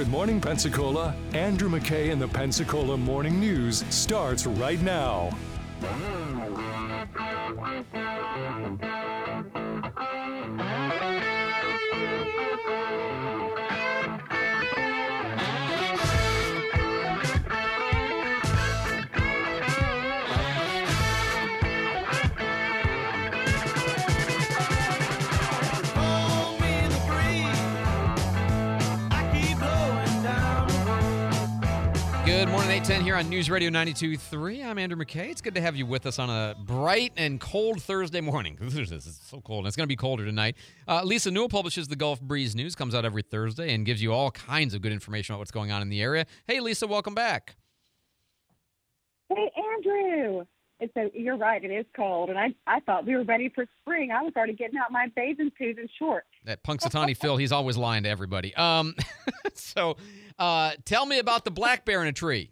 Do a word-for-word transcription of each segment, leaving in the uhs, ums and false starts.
Good Morning Pensacola, Andrew McKay and the Pensacola Morning News starts right now. Good morning, eight ten here on News Radio ninety-two point three. I'm Andrew McKay. It's good to have you with us on a bright and cold Thursday morning. It's so cold, and it's going to be colder tonight. Uh, Lisa Newell publishes the Gulf Breeze News, comes out every Thursday, and gives you all kinds of good information about what's going on in the area. Hey, Lisa, welcome back. Hey, Andrew. It's a, you're right, it is cold, and I, I thought we were ready for spring. I was already getting out my bathing suit and shorts. That Punxsutawney Phil, he's always lying to everybody. Um, so uh, tell me about the black bear in a tree.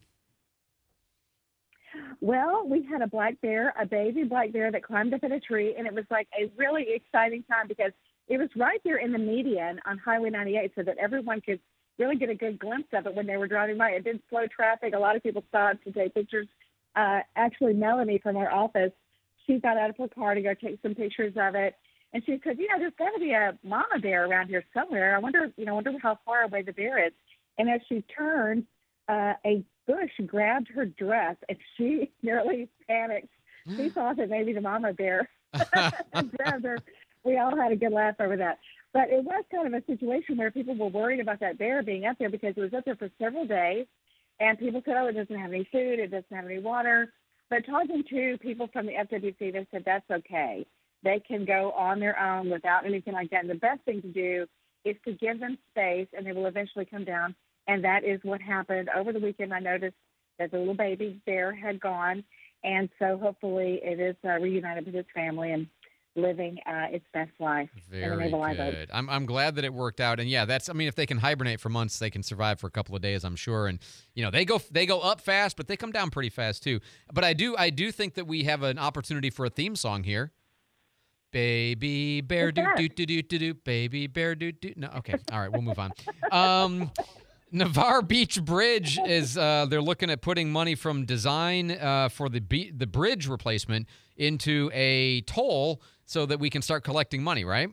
Well, we had a black bear, a baby black bear that climbed up in a tree, and it was like a really exciting time because it was right there in the median on Highway ninety-eight so that everyone could really get a good glimpse of it when they were driving by. It did slow traffic. A lot of people stopped to take pictures. Uh, actually, Melanie from our office, she got out of her car to go take some pictures of it. And she said, you know, there's got to be a mama bear around here somewhere. I wonder, you know, wonder how far away the bear is. And as she turned, uh, a bush grabbed her dress, and she nearly panicked. She thought that maybe the mama bear grabbed her. We all had a good laugh over that. But it was kind of a situation where people were worried about that bear being up there because it was up there for several days. And people said, oh, it doesn't have any food, it doesn't have any water. But talking to people from the F W C, they said that's okay. They can go on their own without anything like that. And the best thing to do is to give them space, and they will eventually come down. And that is what happened. Over the weekend, I noticed that the little baby bear had gone. And so hopefully it is uh, reunited with its family and living uh, its best life. Very good. I'm I'm glad that it worked out. And yeah, that's I mean, if they can hibernate for months, they can survive for a couple of days, I'm sure. And you know, they go they go up fast, but they come down pretty fast too. But I do I do think that we have an opportunity for a theme song here. Baby bear do do do do do do baby bear do do. No, okay, all right, we'll move on. Um, Navarre Beach Bridge is uh, they're looking at putting money from design uh, for the be- the bridge replacement into a toll so that we can start collecting money, right?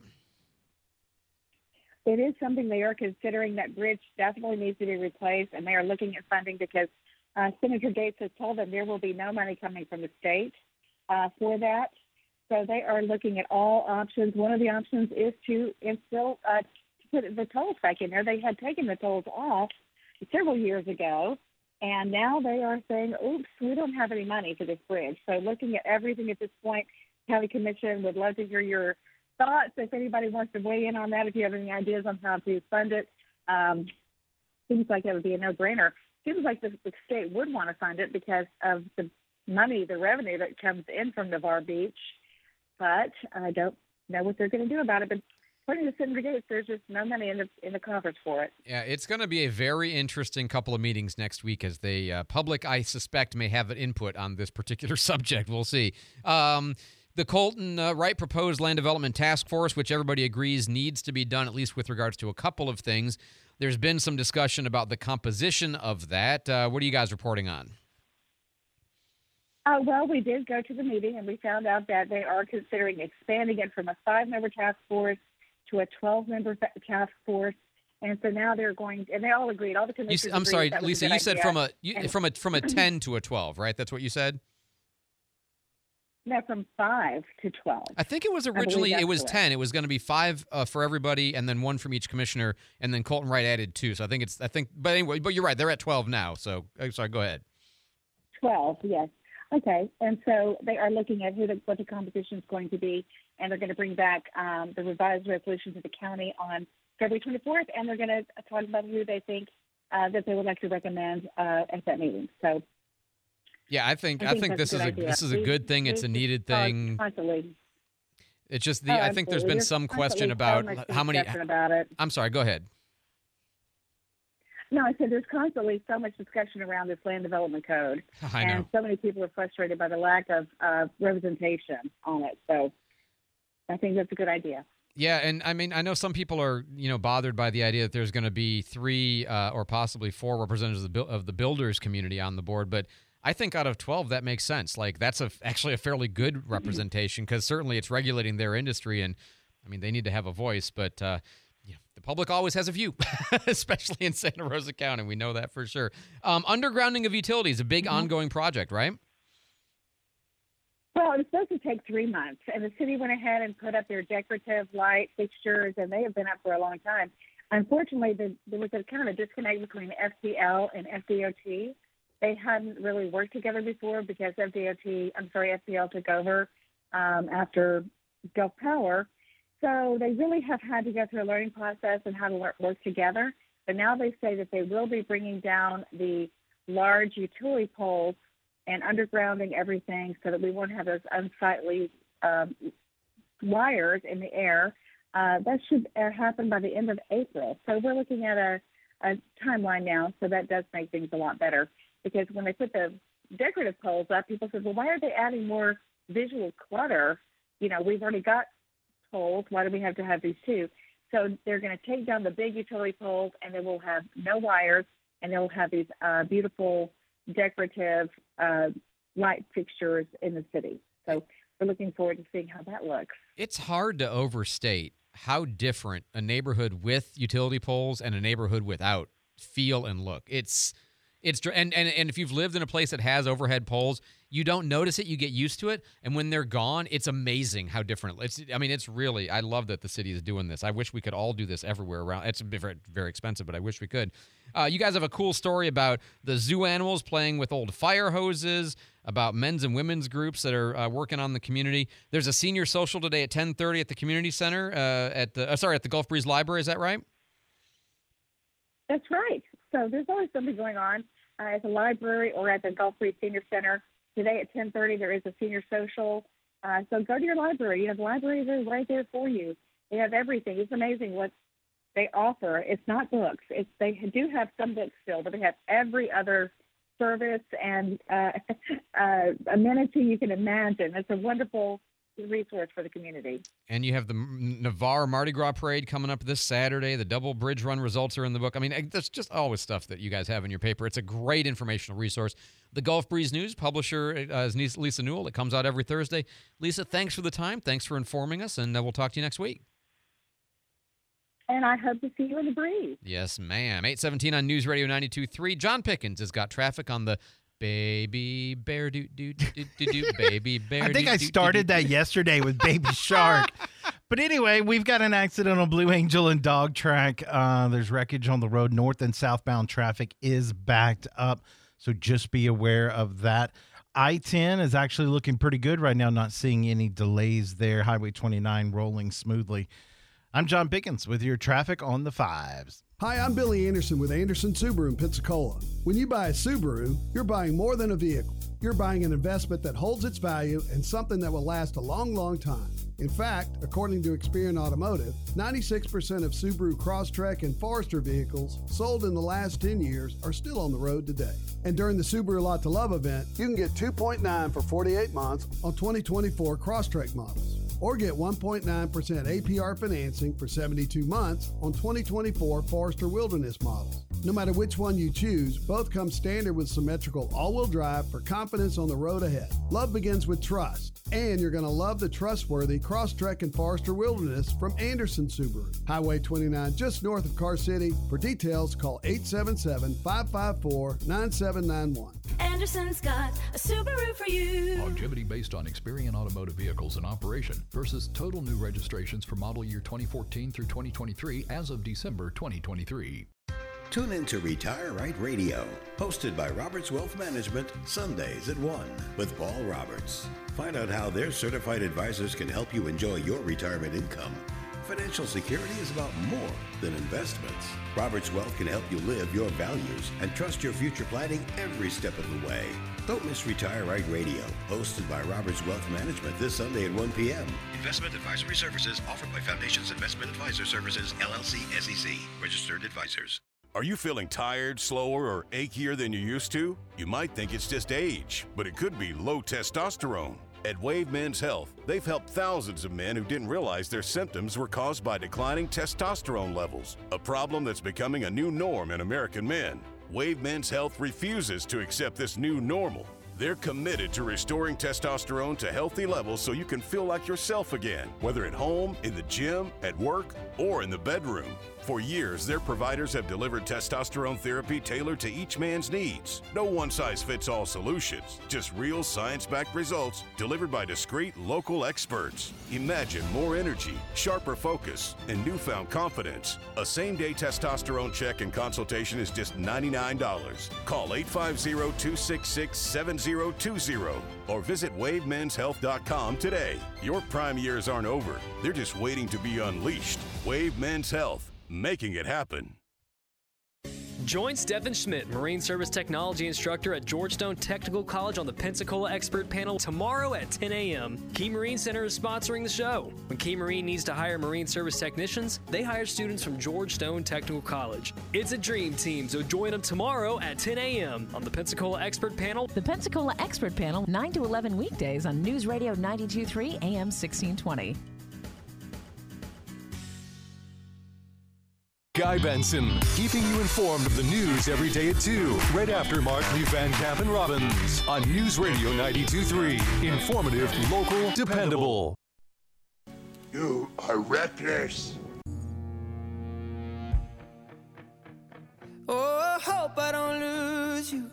It is something they are considering. That bridge definitely needs to be replaced, and they are looking at funding because uh, Senator Gates has told them there will be no money coming from the state uh, for that. So they are looking at all options. One of the options is to instill uh, to put the tolls back in there. They had taken the tolls off several years ago, and now they are saying, oops, we don't have any money for this bridge. So looking at everything at this point, County Commission would love to hear your thoughts. If anybody wants to weigh in on that, if you have any ideas on how to fund it, um, seems like that would be a no-brainer. Seems like the, the state would want to fund it because of the money, the revenue that comes in from Navarre Beach. But I don't know what they're going to do about it. But according to Senator Gates, there's just no money in the in the coffers for it. Yeah, it's going to be a very interesting couple of meetings next week as the uh, public, I suspect, may have an input on this particular subject. We'll see. Um, the Colton uh, Wright proposed land development task force, which everybody agrees needs to be done, at least with regards to a couple of things. There's been some discussion about the composition of that. Uh, what are you guys reporting on? Uh, well, we did go to the meeting, and we found out that they are considering expanding it from a five-member task force to a twelve-member task force. And so now they're going, and they all agreed. All the commissioners. I'm sorry, that Lisa. You said idea. from a you, and, from a from a ten to a twelve, right? That's what you said. No, from five to twelve. I think it was originally it was correct. ten. It was going to be five uh, for everybody, and then one from each commissioner, and then Colton Wright added two. So I think it's I think, but anyway, but you're right. They're at twelve now. So I'm sorry. Go ahead. Twelve, yes. Okay, and so they are looking at who the, what the competition is going to be, and they're going to bring back um, the revised resolution to the county on February twenty-fourth, and they're going to talk about who they think uh, that they would like to recommend uh, at that meeting. So, yeah, I think I I think, think this is a idea. this is a good thing. It's a needed thing. Constantly. It's just the Oh, I think there's been some question about so how many. About it. I'm sorry. Go ahead. No, I said there's constantly so much discussion around this land development code. I know. And so many people are frustrated by the lack of uh, representation on it. So I think that's a good idea. Yeah, and I mean, I know some people are, you know, bothered by the idea that there's going to be three uh, or possibly four representatives of the, bu- of the builders community on the board, but I think out of twelve, that makes sense. Like, that's a, actually a fairly good representation because certainly it's regulating their industry, and, I mean, they need to have a voice, but uh, yeah, the public always has a view, especially in Santa Rosa County. We know that for sure. Um, undergrounding of utilities, a big mm-hmm. ongoing project, right? Well, it was supposed to take three months, and the city went ahead and put up their decorative light fixtures, and they have been up for a long time. Unfortunately, the, there was a kind of a disconnect between F C L and F D O T. They hadn't really worked together before because F D O T, I'm sorry, F C L took over um, after Gulf Power. So they really have had to go through a learning process and how to work, work together. But now they say that they will be bringing down the large utility poles and undergrounding everything so that we won't have those unsightly um, wires in the air. Uh, that should uh, happen by the end of April. So we're looking at a, a timeline now, so that does make things a lot better. Because when they put the decorative poles up, people said, well, why are they adding more visual clutter? You know, we've already got poles. Why do we have to have these two? So they're going to take down the big utility poles, and they will have no wires, and they'll have these uh, beautiful decorative uh, light fixtures in the city. So we're looking forward to seeing how that looks. It's hard to overstate how different a neighborhood with utility poles and a neighborhood without feel and look. It's it's and, and and if you've lived in a place that has overhead poles, you don't notice it, you get used to it, and when they're gone, it's amazing how different. It's I mean, it's really, I love that the city is doing this. I wish we could all do this everywhere around. It's very, very expensive, but I wish we could. Uh, you guys have a cool story about the zoo animals playing with old fire hoses, about men's and women's groups that are uh, working on the community. There's a senior social today at ten thirty at the community center, uh, at the uh, sorry, at the Gulf Breeze Library. Is that right? That's right. So there's always something going on uh, at the library or at the Gulf Breeze Senior Center. Today at ten thirty, there is a senior social. Uh, so go to your library. You know, the library is right there for you. They have everything. It's amazing what they offer. It's not books. It's they do have some books still, but they have every other service and uh, uh, amenity you can imagine. It's a wonderful resource for the community. And you have the Navarre Mardi Gras Parade coming up this Saturday. The Double Bridge Run results are in the book. I mean, there's just always stuff that you guys have in your paper. It's a great informational resource. The Gulf Breeze News publisher uh, is Lisa Newell. It comes out every Thursday. Lisa, thanks for the time. Thanks for informing us, and uh, we'll talk to you next week. And I hope to see you in the breeze. Yes, ma'am. eight seventeen on News Radio ninety-two point three. John Pickens has got traffic on the Baby Bear Doo Doo Doo Doo Doo Baby Bear. I think doo, I doo, started doo, doo. that yesterday with Baby Shark. But anyway, we've got an accident on Blue Angel and Dog Track. Uh, there's wreckage on the road. North and southbound traffic is backed up, so just be aware of that. I ten is actually looking pretty good right now, not seeing any delays there. Highway twenty-nine rolling smoothly. I'm John Pickens with your traffic on the fives. Hi, I'm Billy Anderson with Anderson Subaru in Pensacola. When you buy a Subaru, you're buying more than a vehicle. You're buying an investment that holds its value and something that will last a long, long time. In fact, according to Experian Automotive, ninety-six percent of Subaru Crosstrek and Forester vehicles sold in the last ten years are still on the road today. And during the Subaru Lot to Love event, you can get two point nine for forty-eight months on twenty twenty-four Crosstrek models. Or get one point nine percent A P R financing for seventy-two months on twenty twenty-four Forester Wilderness models. No matter which one you choose, both come standard with symmetrical all-wheel drive for confidence on the road ahead. Love begins with trust, and you're going to love the trustworthy Crosstrek and Forester Wilderness from Anderson Subaru. Highway twenty-nine, just north of Car City. For details, call eight seven seven, five five four, nine seven nine one. Anderson's got a Subaru for you. Longevity based on Experian Automotive vehicles in operation versus total new registrations for model year twenty fourteen through twenty twenty-three as of December twenty twenty-three. Tune in to Retire Right Radio, hosted by Roberts Wealth Management, Sundays at one with Paul Roberts. Find out how their certified advisors can help you enjoy your retirement income. Financial security is about more than investments. Roberts Wealth can help you live your values and trust your future planning every step of the way. Don't miss Retire Right Radio, hosted by Roberts Wealth Management this Sunday at one p.m. Investment advisory services offered by Foundations Investment Advisor Services, L L C, S E C, registered advisors. Are you feeling tired, slower, or achier than you used to? You might think it's just age, but it could be low testosterone. At Wave Men's Health, they've helped thousands of men who didn't realize their symptoms were caused by declining testosterone levels, a problem that's becoming a new norm in American men. Wave Men's Health refuses to accept this new normal. They're committed to restoring testosterone to healthy levels so you can feel like yourself again, whether at home, in the gym, at work, or in the bedroom. For years, their providers have delivered testosterone therapy tailored to each man's needs. No one-size-fits-all solutions, just real science-backed results delivered by discreet local experts. Imagine more energy, sharper focus, and newfound confidence. A same-day testosterone check and consultation is just ninety-nine dollars. Call eight five zero, two six six, seven zero two zero or visit wave mens health dot com today. Your prime years aren't over. They're just waiting to be unleashed. Wave Men's Health. Making it happen. Join Stephen Schmidt, Marine Service Technology Instructor at Georgetown Technical College on the Pensacola Expert Panel tomorrow at ten a.m. Key Marine Center is sponsoring the show. When Key Marine needs to hire Marine Service technicians, they hire students from Georgetown Technical College. It's a dream team, so join them tomorrow at ten a.m. on the Pensacola Expert Panel. The Pensacola Expert Panel, nine to eleven weekdays on News Radio ninety-two point three A M sixteen twenty. Guy Benson, keeping you informed of the news every day at two, right after Markley, Van Camp, and Robbins on News Radio ninety-two point three. Informative, local, dependable. You are reckless. Oh, I hope I don't lose you.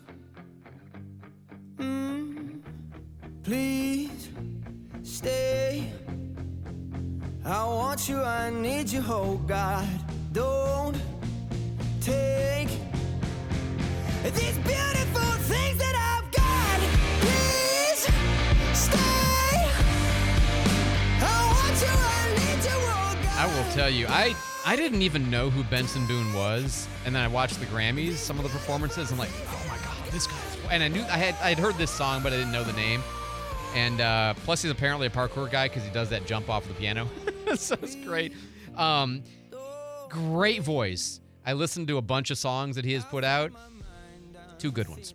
Mm, please stay. I want you, I need you, oh God. Don't take these beautiful things that I've got. Please stay. I want you, I need you, oh God. I will tell you, I, I didn't even know who Benson Boone was, and then I watched the Grammys, some of the performances. I'm like, oh my God, this guy's. And I knew I had I had heard this song, but I didn't know the name. And uh, plus, he's apparently a parkour guy because he does that jump off the piano. So it's great. Um, Great voice. I listened to a bunch of songs that he has put out. Two good ones.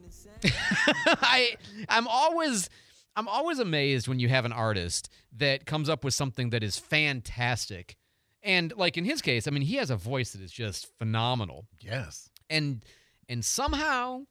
I I'm always I'm always amazed when you have an artist that comes up with something that is fantastic. And like in his case, I mean, he has a voice that is just phenomenal. Yes. And and somehow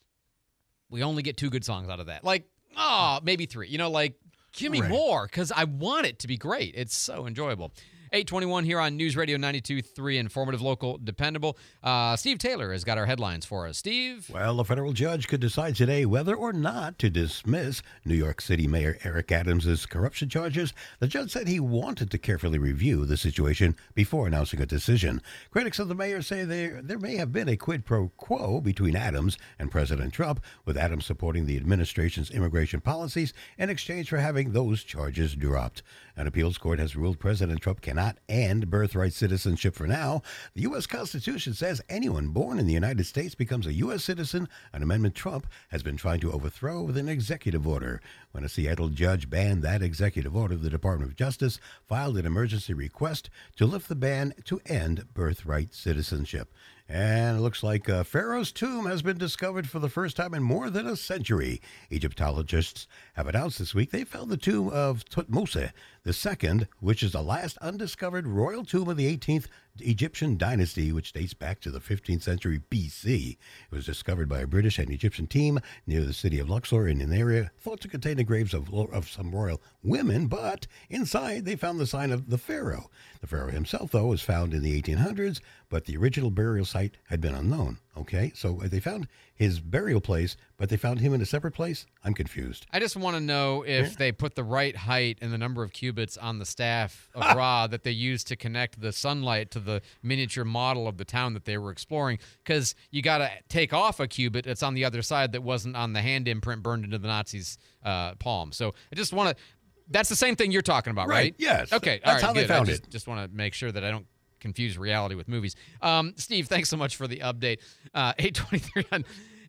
we only get two good songs out of that. Like, oh, maybe three. You know, like give me Right. more because I want it to be great. It's so enjoyable. eight twenty-one here on News Radio ninety-two point three, informative, local, dependable. Uh, Steve Taylor has got our headlines for us. Steve? Well, a federal judge could decide today whether or not to dismiss New York City Mayor Eric Adams' corruption charges. The judge said he wanted to carefully review the situation before announcing a decision. Critics of the mayor say there, there may have been a quid pro quo between Adams and President Trump, with Adams supporting the administration's immigration policies in exchange for having those charges dropped. An appeals court has ruled President Trump cannot end birthright citizenship for now. The U S Constitution says anyone born in the United States becomes a U S citizen, an amendment Trump has been trying to overthrow with an executive order. When a Seattle judge banned that executive order, the Department of Justice filed an emergency request to lift the ban to end birthright citizenship. And it looks like uh, Pharaoh's tomb has been discovered for the first time in more than a century. Egyptologists have announced this week they found the tomb of Thutmose the Second, which is the last undiscovered royal tomb of the eighteenth Egyptian dynasty, which dates back to the fifteenth century B C. It was discovered by a British and Egyptian team near the city of Luxor in an area thought to contain the graves of, of some royal women, but inside they found the sign of the pharaoh. The pharaoh himself, though, was found in the eighteen hundreds, but the original burial site had been unknown. Okay, so they found his burial place, but they found him in a separate place? I'm confused. I just want to know if Yeah. they put the right height and the number of cubits on the staff of Ra that they used to connect the sunlight to the miniature model of the town that they were exploring, because you got to take off a cubit that's on the other side that wasn't on the hand imprint burned into the Nazis' uh, palm. So I just want to – that's the same thing you're talking about, right? Right, yes. Okay, That's all right, how they good. found I just, it. just want to make sure that I don't confuse reality with movies. Um, Steve, thanks so much for the update. Uh, eight twenty-three on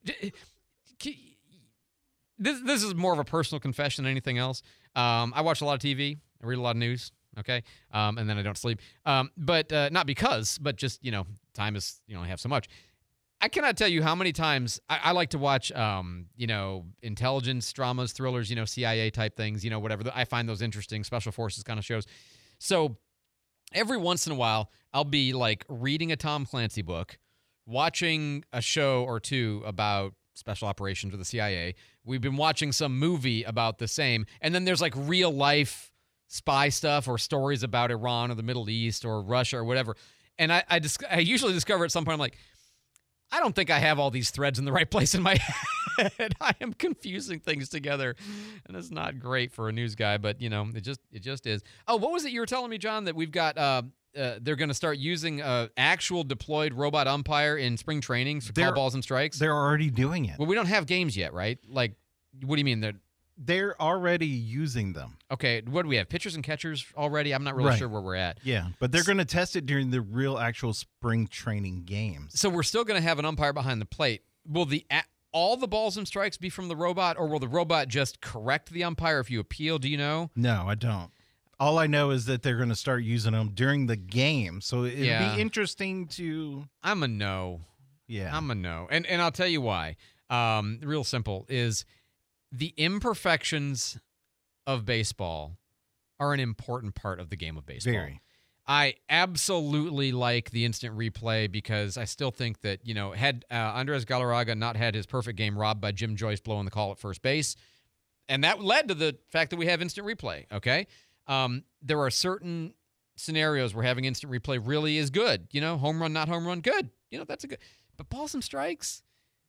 this this is more of a personal confession than anything else. Um, I watch a lot of T V. I read a lot of news. Okay, um, and then I don't sleep. Um, but uh, not because, but just you know, time is you know I have so much. I cannot tell you how many times I, I like to watch, um, you know, intelligence dramas, thrillers, you know, C I A type things, you know, whatever. I find those interesting, special forces kind of shows. So every once in a while, I'll be like reading a Tom Clancy book, watching a show or two about special operations or the C I A. We've been watching some movie about the same, and then there's like real life spy stuff or stories about Iran or the Middle East or Russia or whatever. And I, I, dis- I usually discover at some point, I'm like, I don't think I have all these threads in the right place in my head. I am confusing things together, and it's not great for a news guy, but, you know, it just it just is. Oh, what was it you were telling me, John, that we've got uh, uh, they're going to start using uh, actual deployed robot umpire in spring training to call balls and strikes? They're already doing it. Well, we don't have games yet, right? Like, what do you mean? They're They're already using them. Okay, what do we have? Pitchers and catchers already? I'm not really Right. sure where we're at. Yeah, but they're going to test it during the real actual spring training games. So we're still going to have an umpire behind the plate. Will the a- all the balls and strikes be from the robot, or will the robot just correct the umpire if you appeal? Do you know? No, I don't. All I know is that they're going to start using them during the game. So it'd Yeah. be interesting to. I'm a no. Yeah. I'm a no. And and I'll tell you why. Um, real simple is the imperfections of baseball are an important part of the game of baseball. Very. I absolutely like the instant replay because I still think that, you know, had uh, Andres Galarraga not had his perfect game robbed by Jim Joyce blowing the call at first base, and that led to the fact that we have instant replay, okay? Um, there are certain scenarios where having instant replay really is good. You know, home run, not home run, good. You know, that's a good. But balls and strikes?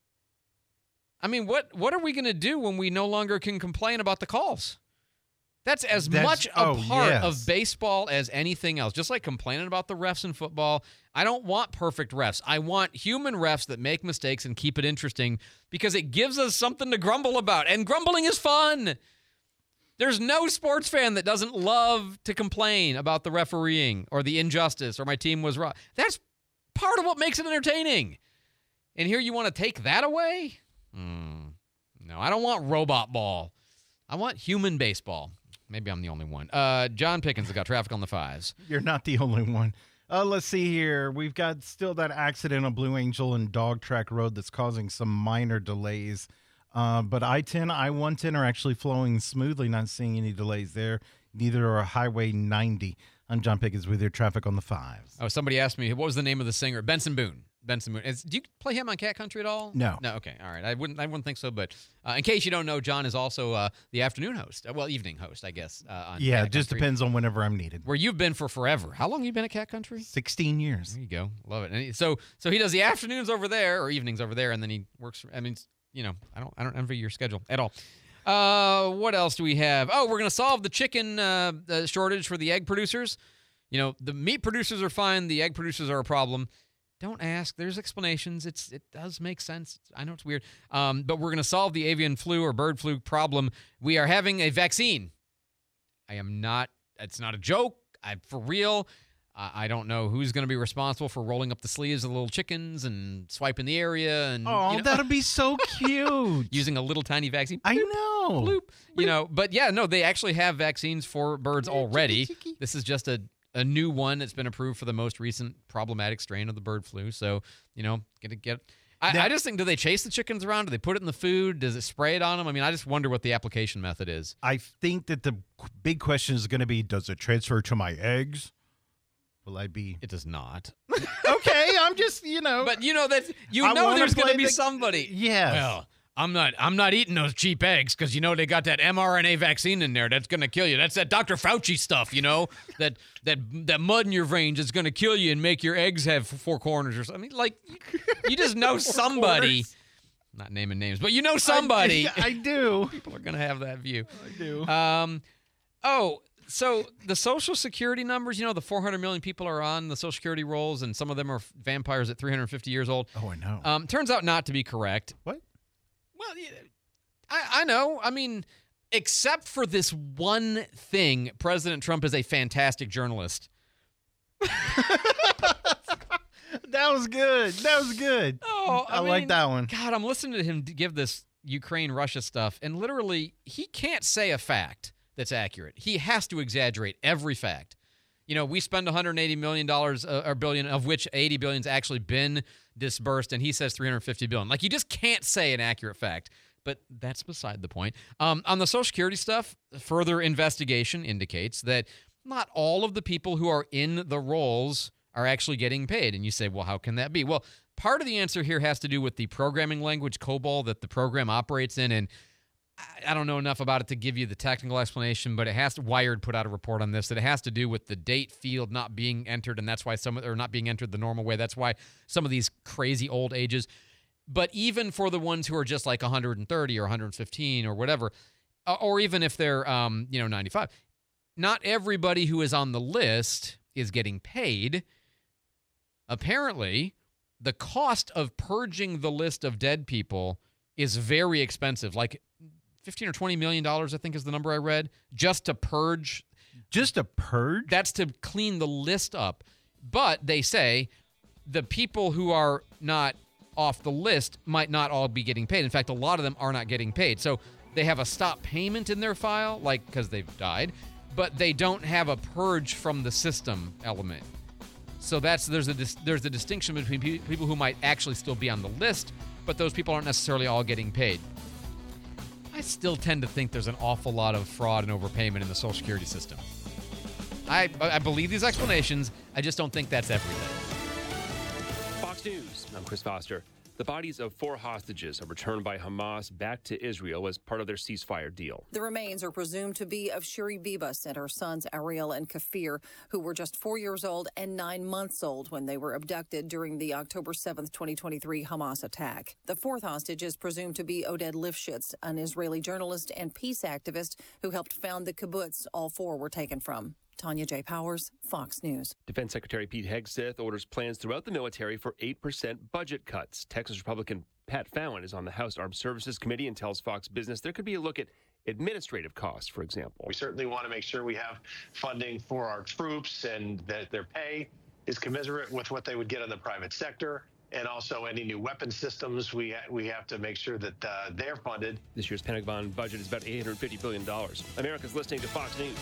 I mean, what what are we going to do when we no longer can complain about the calls? That's as That's- much a oh, part yes. of baseball as anything else. Just like complaining about the refs in football, I don't want perfect refs. I want human refs that make mistakes and keep it interesting because it gives us something to grumble about. And grumbling is fun. There's no sports fan that doesn't love to complain about the refereeing or the injustice or my team was wrong. That's part of what makes it entertaining. And here you want to take that away? Mm, no, I don't want robot ball. I want human baseball. Maybe I'm the only one. Uh, John Pickens has got traffic on the fives. You're not the only one. Uh, let's see here. We've got still that accident on Blue Angel and Dog Track Road that's causing some minor delays. Uh, but I ten, I one ten are actually flowing smoothly, not seeing any delays there. Neither are Highway ninety. I'm John Pickens with your traffic on the fives. Oh, somebody asked me, what was the name of the singer? Benson Boone. Benson Boone. Is, do you play him on Cat Country at all? No. No, okay. All right. I wouldn't I wouldn't think so, but uh, in case you don't know, John is also uh, the afternoon host. Uh, well, evening host, I guess. Uh, on Yeah, Cat it just Country, depends on whenever I'm needed. where you've been for forever. How long have you been at Cat Country? sixteen years. There you go. Love it. And he, so so he does the afternoons over there or evenings over there, and then he works. I mean, you know, I don't I don't envy your schedule at all. Uh, what else do we have? Oh, we're gonna solve the chicken uh, uh, shortage for the egg producers. You know, the meat producers are fine. The egg producers are a problem. Don't ask. There's explanations. It's it does make sense. I know it's weird. Um, but we're gonna solve the avian flu or bird flu problem. We are having a vaccine. I am not. It's not a joke. I'm for real. Uh, I don't know who's going to be responsible for rolling up the sleeves of the little chickens and swiping the area and Oh, you know, that'll be so cute. using a little tiny vaccine. I know. Bloop. You know, but yeah, no, they actually have vaccines for birds already. This is just a, a new one that's been approved for the most recent problematic strain of the bird flu. So, you know, get to get. I, Now- I just think, do they chase the chickens around? Do they put it in the food? Does it spray it on them? I mean, I just wonder what the application method is. I think that the big question is going to be, does it transfer to my eggs? Will I be? It does not. Okay, I'm just, you know. But you know that you I know wanna there's going to play be the- somebody. Yes. Well, I'm not. I'm not eating those cheap eggs because you know they got that mRNA vaccine in there that's going to kill you. That's that Doctor Fauci stuff. You know that that that mud in your veins is going to kill you and make your eggs have four corners or something. I mean, like you just know somebody. Not naming names, but you know somebody. I, I do. People are going to have that view. I do. Um, oh, so the Social Security numbers, you know, the four hundred million people are on the Social Security rolls, and some of them are vampires at three hundred fifty years old. Oh, I know. Um, turns out not to be correct. What? Well, yeah, I, I know. I mean, except for this one thing, President Trump is a fantastic journalist. That was good. That was good. Oh, I, I like mean, that one. God, I'm listening to him give this Ukraine-Russia stuff, and literally, he can't say a fact that's accurate. He has to exaggerate every fact. you know, we spend one hundred eighty million dollars uh, or billion, of which eighty billion has actually been disbursed, and he says three hundred fifty billion. Like, you just can't say an accurate fact. But that's beside the point. Um, on the Social Security stuff, further investigation indicates that not all of the people who are in the rolls are actually getting paid. And you say, well, how can that be? Well, part of the answer here has to do with the programming language, COBOL, that the program operates in. And I, I don't know enough about it to give you the technical explanation, but it has to, Wired put out a report on this, that it has to do with the date field not being entered, and that's why some, or not being entered the normal way. That's why some of these crazy old ages. But even for the ones who are just like one hundred thirty or one hundred fifteen or whatever, or even if they're, um, you know, ninety-five, not everybody who is on the list is getting paid. Apparently, the cost of purging the list of dead people is very expensive, like fifteen or twenty million dollars, I think is the number I read, just to purge. Just to purge? That's to clean the list up. But they say the people who are not off the list might not all be getting paid. In fact, a lot of them are not getting paid. So they have a stop payment in their file, like because they've died, but they don't have a purge from the system element. So that's there's a there's a distinction between pe- people who might actually still be on the list, but those people aren't necessarily all getting paid. I still tend to think there's an awful lot of fraud and overpayment in the Social Security system. I I believe these explanations. I just don't think that's everything. Fox News, I'm Chris Foster. The bodies of four hostages are returned by Hamas back to Israel as part of their ceasefire deal. The remains are presumed to be of Shiri Bibas and her sons Ariel and Kafir, who were just four years old and nine months old when they were abducted during the October seventh, twenty twenty-three Hamas attack. The fourth hostage is presumed to be Oded Lifshitz, an Israeli journalist and peace activist who helped found the kibbutz all four were taken from. Tanya J. Powers, Fox News. Defense Secretary Pete Hegseth orders plans throughout the military for eight percent budget cuts. Texas Republican Pat Fallon is on the House Armed Services Committee and tells Fox Business there could be a look at administrative costs, for example. We certainly want to make sure we have funding for our troops and that their pay is commensurate with what they would get in the private sector. And also any new weapon systems, we, ha- we have to make sure that uh, they're funded. This year's Pentagon budget is about eight hundred fifty billion dollars. America's listening to Fox News.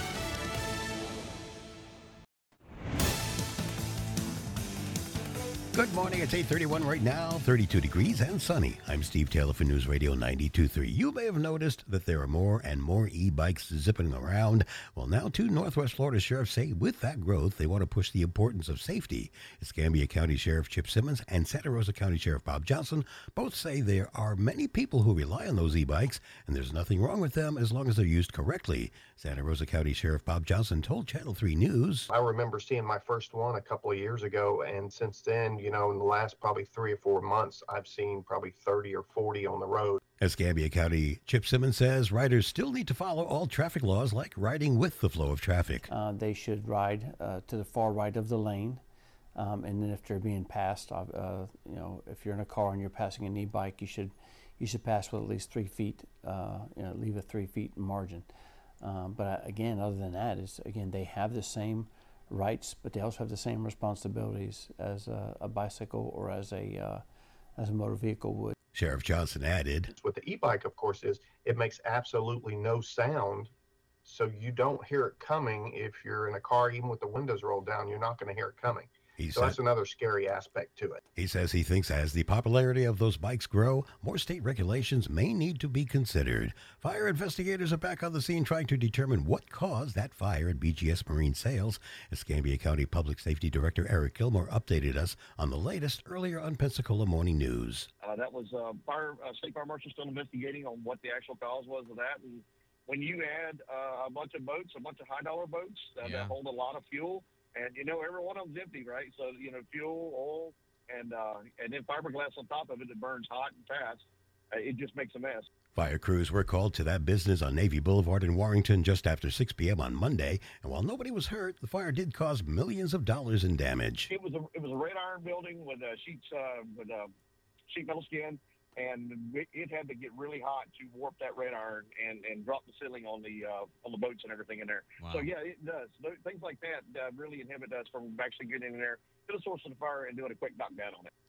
Good morning. It's eight thirty-one right now, thirty-two degrees and sunny. I'm Steve Taylor for News Radio ninety-two point three. You may have noticed that there are more and more e-bikes zipping around. Well, now two Northwest Florida sheriffs say with that growth, they want to push the importance of safety. Escambia County Sheriff Chip Simmons and Santa Rosa County Sheriff Bob Johnson both say there are many people who rely on those e-bikes, and there's nothing wrong with them as long as they're used correctly. Santa Rosa County Sheriff Bob Johnson told Channel three News. I remember seeing my first one a couple of years ago, and since then, you know, in the last probably three or four months, I've seen probably thirty or forty on the road. Escambia County Chip Simmons says riders still need to follow all traffic laws like riding with the flow of traffic. Uh, they should ride uh, to the far right of the lane, um, and then if they're being passed, uh, you know, if you're in a car and you're passing an e-bike, you should you should pass with at least three feet, uh, you know, leave a three feet margin. Um, but again, other than that, is again they have the same rights, but they also have the same responsibilities as a, a bicycle or as a uh, as a motor vehicle would. Sheriff Johnson added, "With the e-bike, of course, is it makes absolutely no sound, so you don't hear it coming. If you're in a car, even with the windows rolled down, you're not going to hear it coming." He so said, that's another scary aspect to it. He says he thinks as the popularity of those bikes grow, more state regulations may need to be considered. Fire investigators are back on the scene trying to determine what caused that fire at B G S Marine Sales. Escambia County Public Safety Director Eric Gilmore updated us on the latest earlier on Pensacola Morning News. Uh, that was uh, fire, uh, state fire marshal still investigating on what the actual cause was of that. And when you add uh, a bunch of boats, a bunch of high-dollar boats uh, Yeah. that hold a lot of fuel, and, you know, every one of them's empty, right? So, you know, fuel, oil, and uh, and then fiberglass on top of it that burns hot and fast. Uh, it just makes a mess. Fire crews were called to that business on Navy Boulevard in Warrington just after six p.m. on Monday, and while nobody was hurt, the fire did cause millions of dollars in damage. It was a it was a red iron building with uh, sheets uh, with uh, sheet metal skin, and it, it had to get really hot to warp that red iron and, and drop the ceiling on the uh, on the boats and everything in there. Wow. So yeah, it does. Things like that uh, really inhibit us from actually getting in there to the source of the fire and doing a quick knockdown on it.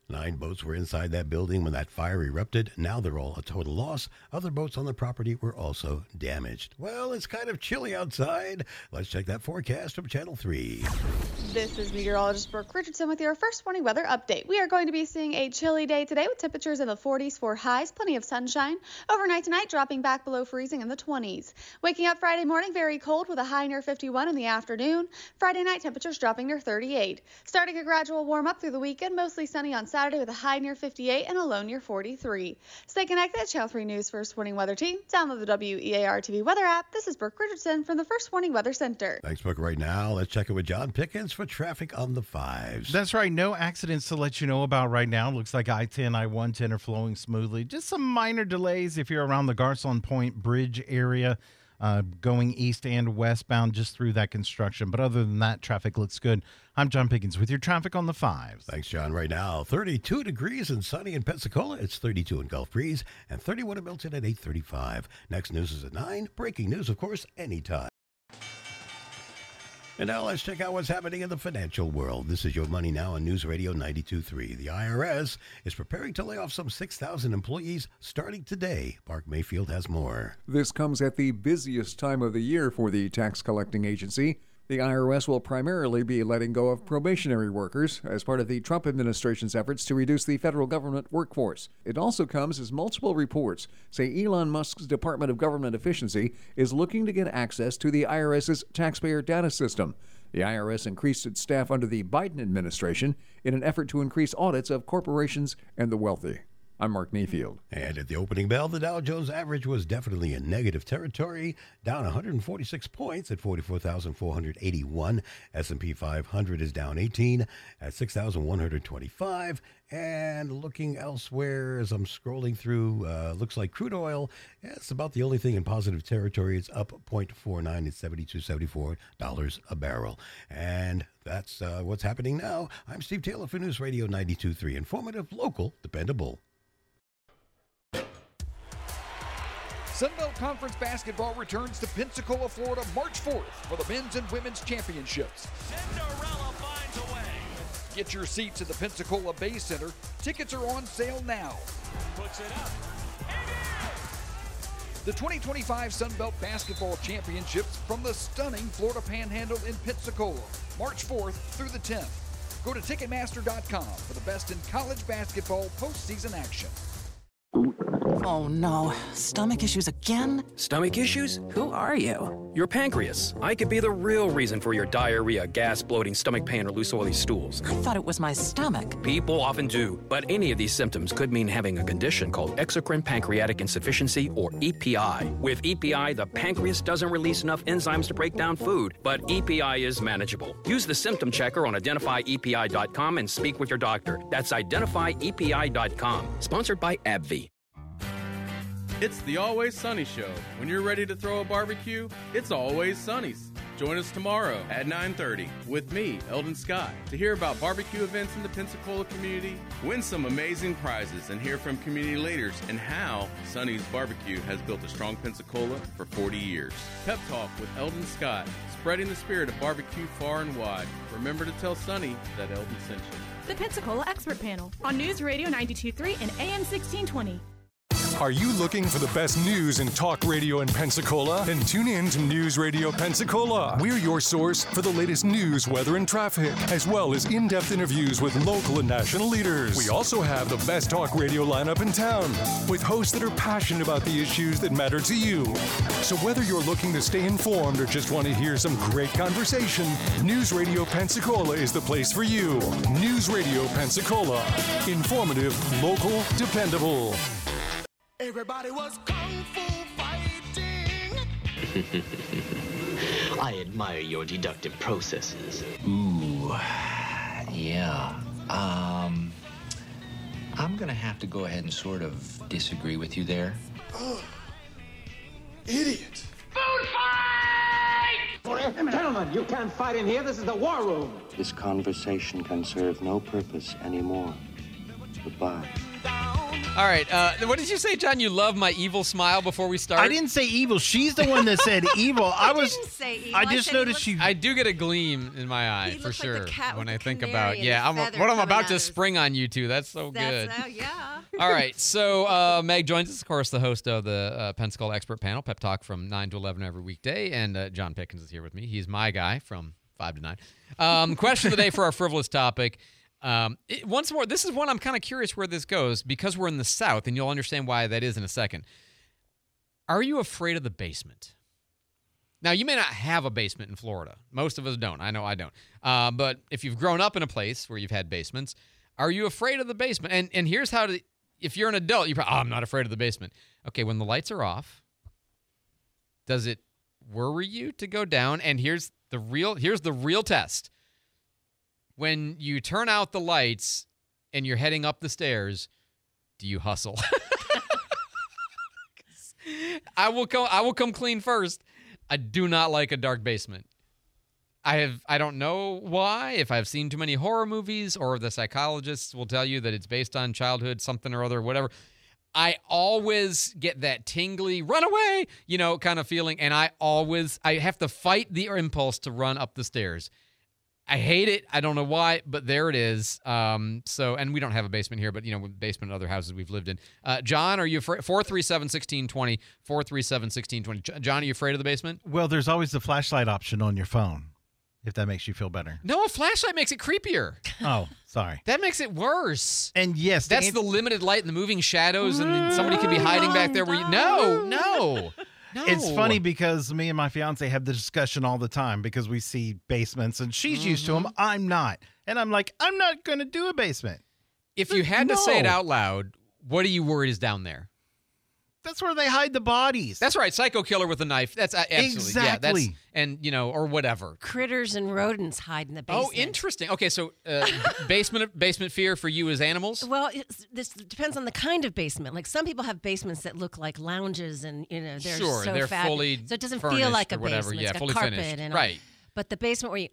Nine boats were inside that building when that fire erupted. Now they're all a total loss. Other boats on the property were also damaged. Well, it's kind of chilly outside. Let's check that forecast from Channel three. This is meteorologist Brooke Richardson with your first morning weather update. We are going to be seeing a chilly day today with temperatures in the forties for highs, plenty of sunshine. Overnight tonight, dropping back below freezing in the twenties. Waking up Friday morning, very cold with a high near fifty-one in the afternoon. Friday night, temperatures dropping near thirty-eight. Starting a gradual warm up through the weekend, mostly sunny on Saturday with a high near fifty-eight and a low near forty-three. Stay connected. Channel three News First Morning Weather Team. Download the W E A R T V weather app. This is Brooke Richardson from the First Morning Weather Center. Thanks, Brooke. Right now, let's check it with John Pickens for traffic on the fives. That's right. No accidents to let you know about right now. Looks like I ten, I one ten are flowing smoothly. Just some minor delays if you're around the Garcon Point Bridge area. Uh, going east and westbound just through that construction. But other than that, traffic looks good. I'm John Pickens with your traffic on the fives. Thanks, John. Right now, thirty-two degrees and sunny in Pensacola. It's thirty-two in Gulf Breeze and thirty-one in Milton at eight thirty-five. Next news is at nine. Breaking news, of course, anytime. And now let's check out what's happening in the financial world. This is Your Money Now on News Radio ninety-two point three. The I R S is preparing to lay off some six thousand employees starting today. Mark Mayfield has more. This comes at the busiest time of the year for the tax collecting agency. The I R S will primarily be letting go of probationary workers as part of the Trump administration's efforts to reduce the federal government workforce. It also comes as multiple reports say Elon Musk's Department of Government Efficiency is looking to get access to the IRS's taxpayer data system. The I R S increased its staff under the Biden administration in an effort to increase audits of corporations and the wealthy. I'm Mark Mayfield. And at the opening bell, the Dow Jones average was definitely in negative territory, down one hundred forty-six points at forty-four thousand four hundred eighty-one. S and P five hundred is down eighteen at six thousand one hundred twenty-five. And looking elsewhere as I'm scrolling through, uh, looks like crude oil, it's about the only thing in positive territory. It's up zero point four nine at seventy-two seventy-four dollars a barrel. And that's uh, what's happening now. I'm Steve Taylor for News Radio ninety-two point three. Informative, local, dependable. Sunbelt Conference basketball returns to Pensacola, Florida, March fourth for the men's and women's championships. Cinderella finds a way. Get your seats at the Pensacola Bay Center. Tickets are on sale now. Puts it up. The twenty twenty-five Sunbelt Basketball Championships from the stunning Florida Panhandle in Pensacola, March fourth through the tenth. Go to Ticketmaster dot com for the best in college basketball postseason action. Oh no, stomach issues again? Stomach issues? Who are you? Your pancreas. I could be the real reason for your diarrhea, gas, bloating, stomach pain, or loose oily stools. I thought it was my stomach. People often do, but any of these symptoms could mean having a condition called exocrine pancreatic insufficiency, or E P I. With E P I, the pancreas doesn't release enough enzymes to break down food, but E P I is manageable. Use the symptom checker on identify E P I dot com and speak with your doctor. That's identify E P I dot com. Sponsored by AbbVie. It's the Always Sunny Show. When you're ready to throw a barbecue, it's Always Sunny's. Join us tomorrow at nine thirty with me, Eldon Scott, to hear about barbecue events in the Pensacola community, win some amazing prizes, and hear from community leaders and how Sunny's Barbecue has built a strong Pensacola for forty years. Pep Talk with Eldon Scott, spreading the spirit of barbecue far and wide. Remember to tell Sunny that Eldon sent you. The Pensacola Expert Panel on News Radio ninety-two point three and A M sixteen twenty. Are you looking for the best news and talk radio in Pensacola? Then tune in to News Radio Pensacola. We're your source for the latest news, weather, and traffic, as well as in-depth interviews with local and national leaders. We also have the best talk radio lineup in town, with hosts that are passionate about the issues that matter to you. So whether you're looking to stay informed or just want to hear some great conversation, News Radio Pensacola is the place for you. News Radio Pensacola. Informative, local, dependable. Everybody was kung fu fighting. I admire your deductive processes. Ooh, yeah. Um, I'm gonna have to go ahead and sort of disagree with you there. Oh, idiot. Food fight! Gentlemen, you can't fight in here. This is the war room. This conversation can serve no purpose anymore. Goodbye. Down. All right. Uh, what did you say, John? You love my evil smile before we start? I didn't say evil. She's the one that said evil. I was. didn't say evil. I I just said he noticed looks- she. I do get a gleam in my eye He for looks like the sure cat when with I the think canary about and yeah. the I'm feather what I'm coming about out to of his- spring on you two. That's so good. That's, uh, yeah. All right. So uh, Meg joins us, of course, the host of the uh, Pensacola Expert Panel, Pep Talk from nine to eleven every weekday. And uh, John Pickens is here with me. He's my guy from five to nine. Um, question of the day for our frivolous topic. Um, it, once more, this is one I'm kind of curious where this goes because we're in the South, and you'll understand why that is in a second. Are you afraid of the basement? Now, you may not have a basement in Florida. Most of us don't. I know I don't. Uh, but if you've grown up in a place where you've had basements, are you afraid of the basement? And and here's how to, if you're an adult, you're probably, oh, I'm not afraid of the basement. Okay, when the lights are off, does it worry you to go down? And here's the real, here's the real test. When you turn out the lights and you're heading up the stairs, do you hustle? I will come I will come clean first. I do not like a dark basement. I have I don't know why, if I've seen too many horror movies or the psychologists will tell you that it's based on childhood something or other, whatever. I always get that tingly run away, you know, kind of feeling, and I always I have to fight the impulse to run up the stairs. I hate it. I don't know why, but there it is. Um, so, and we don't have a basement here, but, you know, basement in other houses we've lived in. Uh, John, are you afraid? four three seven, one six two zero, four three seven, one six two zero. John, are you afraid of the basement? Well, there's always the flashlight option on your phone, if that makes you feel better. No, a flashlight makes it creepier. Oh, sorry. That makes it worse. And yes, That's the the limited light and the moving shadows, and then somebody could be hiding back there where you. No, no. No. It's funny because me and my fiance have the discussion all the time because we see basements and she's mm-hmm. used to them. I'm not. And I'm like, I'm not going to do a basement. If you had no. to say it out loud, what are you worried is down there? That's where they hide the bodies. That's right. Psycho killer with a knife. That's uh, absolutely. Exactly. Yeah, that's, and, you know, or whatever. Critters and rodents hide in the basement. Oh, interesting. Okay, so uh, basement basement fear for you is animals? Well, it's, this depends on the kind of basement. Like some people have basements that look like lounges and, you know, they're sure, so they're fat. fully So it doesn't furnished feel like a or whatever. basement. Yeah, it's got fully carpet finished. and all. Right. But the basement where you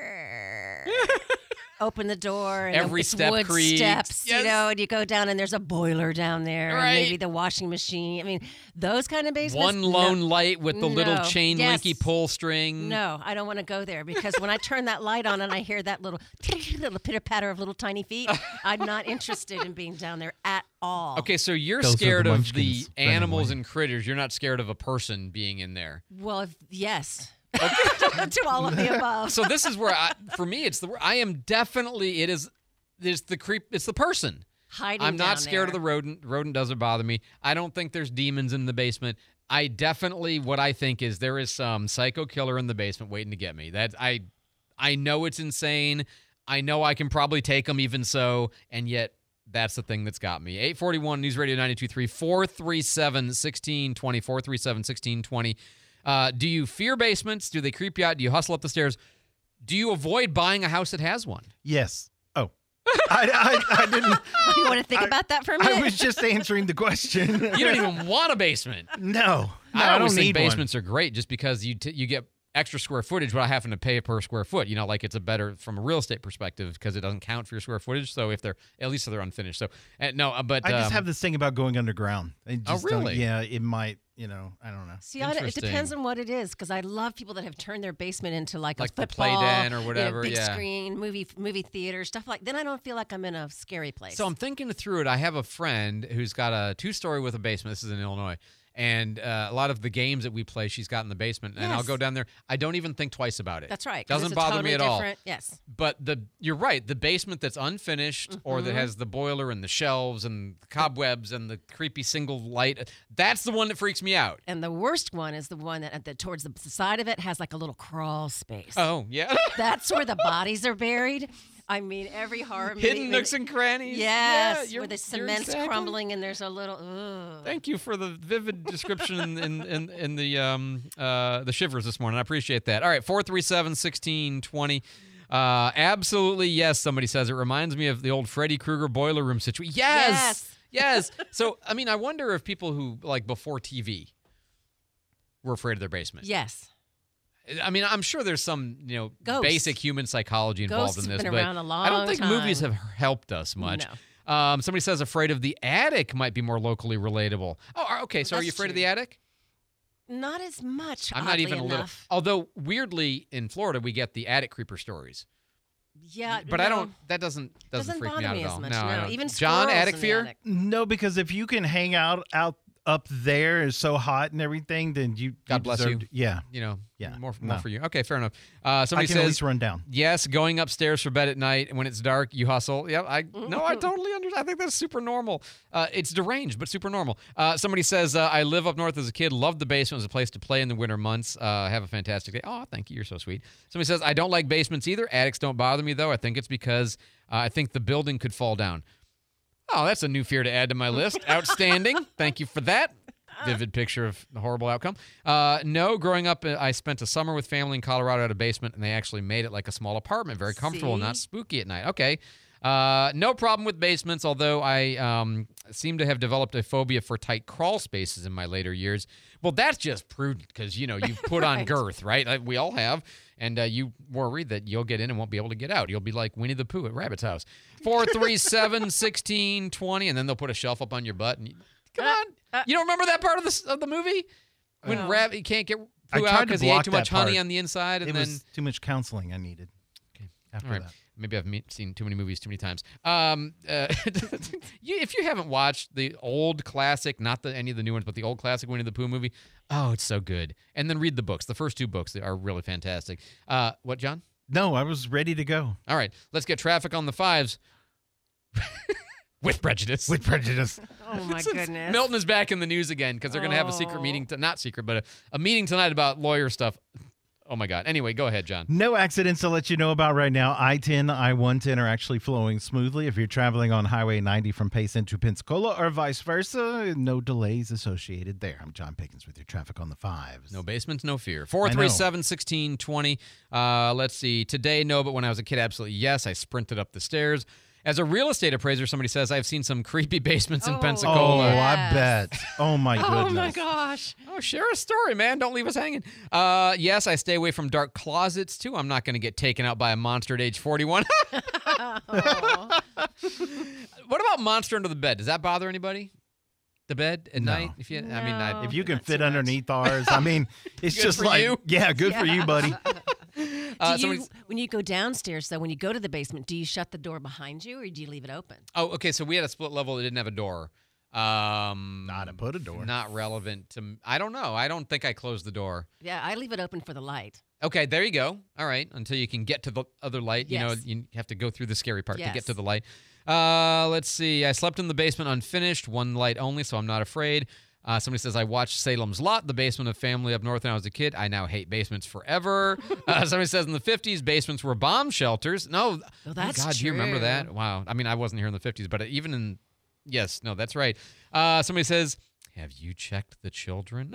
open the door and every it's step wood creaks. steps, Yes. you know, and you go down and there's a boiler down there, Right. and maybe the washing machine. I mean, those kind of basements. One lone no. light with the little No. chain Yes. linky pull string. No, I don't want to go there because when I turn that light on and I hear that little little pitter patter of little tiny feet, I'm not interested in being down there at all. Okay, so you're Those are the scared of the munchkins running animals away. and critters. You're not scared of a person being in there. Well, if, yes. to all of the above. So this is where, I, for me, it's the I am definitely it is it's the creep. It's the person. Hiding I'm not down scared of there. the rodent. Rodent doesn't bother me. I don't think there's demons in the basement. I definitely what I think is there is some psycho killer in the basement waiting to get me. That I I know it's insane. I know I can probably take them even so, and yet that's the thing that's got me. eight forty-one News Radio ninety-two point three, four three seven, one six two zero, four three seven, one six two zero. Uh, do you fear basements? Do they creep you out? Do you hustle up the stairs? Do you avoid buying a house that has one? Yes. Oh. I, I, I didn't. You want to think I, about that for a minute? I was just answering the question. You don't even want a basement. No. no I I always don't think need basements one. are great just because you t- you get extra square footage without having to pay per square foot. You know, like it's a better from a real estate perspective because it doesn't count for your square footage. So if they're at least if they're unfinished. So uh, no, uh, but I just um, have this thing about going underground. I just oh don't- really? Yeah, it might. You know, I don't know. See, I, it depends on what it is because I love people that have turned their basement into like, Like a the football, play den or you know, whatever, big yeah. screen, movie movie theater, stuff like. Then I don't feel like I'm in a scary place. So I'm thinking through it. I have a friend who's got a two-story with a basement. This is in Illinois. And uh, a lot of the games that we play, she's got in the basement. And I'll Yes. go down there. I don't even think twice about it. That's right. 'cause Doesn't it's a bother totally me at all. different- Yes. But the you're right. The basement that's unfinished or that Mhm. has the boiler and the shelves and the cobwebs and the creepy single light, that's the one that freaks me out. And the worst one is the one that at the towards the side of it has like a little crawl space. Oh, yeah. That's where the bodies are buried. I mean, every horror movie. Hidden nooks and crannies. Yes, Yeah, you're- where the you're cement's exactly- crumbling and there's a little. Ugh. Thank you for the vivid description in, in, in, in the um uh the shivers this morning. I appreciate that. All right, four three seven, one six two zero. Uh, absolutely, yes, somebody says. It reminds me of the old Freddy Krueger boiler room situation. Yes! Yes! So, I mean, I wonder if people who, like, before T V were afraid of their basement. Yes. I mean, I'm sure there's some, you know, Ghosts. basic human psychology involved Ghosts in have this, been but around a I don't long think movies time. have helped us much. No. Um, somebody says afraid of the attic might be more locally relatable. Oh, okay. So are That's you afraid true. of the attic? Not as much. I'm not oddly even a little. enough. Although weirdly in Florida we get the attic creeper stories. Yeah, But I no. don't. That doesn't doesn't, Doesn't freak me bother out me at as all. much, no, I no. don't. Even John, squirrels attic in the fear. attic. No, because if you can hang out out up there is so hot and everything, then you God bless deserve- you. Yeah, You know. Yeah. More more No. for you. Okay, fair enough. Uh, somebody I can says at least run down. yes. Going upstairs for bed at night and when it's dark, you hustle. Yep. I no. I totally understand. I think that's super normal. Uh, it's deranged, but super normal. Uh, somebody says uh, I live up north as a kid. Loved the basement as a place to play in the winter months. Uh, have a fantastic day. Oh, thank you. You're so sweet. Somebody says I don't like basements either. Attics don't bother me though. I think it's because uh, I think the building could fall down. Oh, that's a new fear to add to my list. Outstanding. Thank you for that. Vivid picture of the horrible outcome. Uh, no, growing up, uh, I spent a summer with family in Colorado at a basement, and they actually made it like a small apartment, very comfortable, and not See? spooky at night. Okay. Uh, no problem with basements, although I um, seem to have developed a phobia for tight crawl spaces in my later years. Well, that's just prudent because, you know, you put on Right. girth, right? Like we all have. And uh, you worry that you'll get in and won't be able to get out. You'll be like Winnie the Pooh at Rabbit's house. four three seven, one six, twenty, and then they'll put a shelf up on your butt. And you, come on. You don't remember that part of the, of the movie? When No. Rabbit can't get I Pooh tried out to because he ate block too that much honey part. on the inside. And it then, was too much counseling I needed. Okay. After all right. that. Maybe I've me- seen too many movies too many times. Um, uh, you, if you haven't watched the old classic, not the any of the new ones, but the old classic Winnie the Pooh movie, oh, it's so good. And then read the books. The first two books are really fantastic. Uh, what, John? No, I was ready to go. All right, let's get traffic on the fives. With prejudice. With prejudice. Oh my Since goodness. Milton is back in the news again because they're going to have a secret Oh. meeting, to, not secret, but a, a meeting tonight about lawyer stuff. Oh my God. Anyway, go ahead, John. No accidents to let you know about right now. I ten, I one ten are actually flowing smoothly. If you're traveling on Highway ninety from Payson to Pensacola or vice versa, no delays associated there. I'm John Pickens with your traffic on the fives. No basements, no fear. four three seven, one six, two zero. Uh, let's see. Today, no, but when I was a kid, absolutely yes. I sprinted up the stairs. As a real estate appraiser, somebody says, I've seen some creepy basements in Oh, Oh, Pensacola. I Yes. bet. Oh, my goodness. Oh my gosh. Oh, share a story, man. Don't leave us hanging. Uh, yes, I stay away from dark closets, too. I'm not going to get taken out by a monster at age forty-one. Oh. What about monster under the bed? Does that bother anybody? The bed at No. night? If you, I mean, I, If you can Not fit too much. underneath ours, I mean, it's Good just for like, you. yeah, good for you, buddy. uh, do you, somebody's- when you go downstairs, though, when you go to the basement, do you shut the door behind you or do you leave it open? oh, okay. So we had a split level that didn't have a door. Um, Not to put a door. Not relevant to. m- I don't know. I don't think I closed the door. Yeah, I leave it open for the light. Okay, there you go. All right, until you can get to the other light. You know, Yes. you have to go through the scary part to get Yes. to the light. Uh, let's see. I slept in the basement unfinished, one light only, so I'm not afraid. Uh, somebody says, I watched Salem's Lot, the basement of family up north when I was a kid. I now hate basements forever. uh, somebody says, in the fifties, basements were bomb shelters. No, Oh, that's oh God, do you remember true. that? Wow. I mean, I wasn't here in the fifties, but even in, yes, no, that's right. Uh, somebody says, have you checked the children?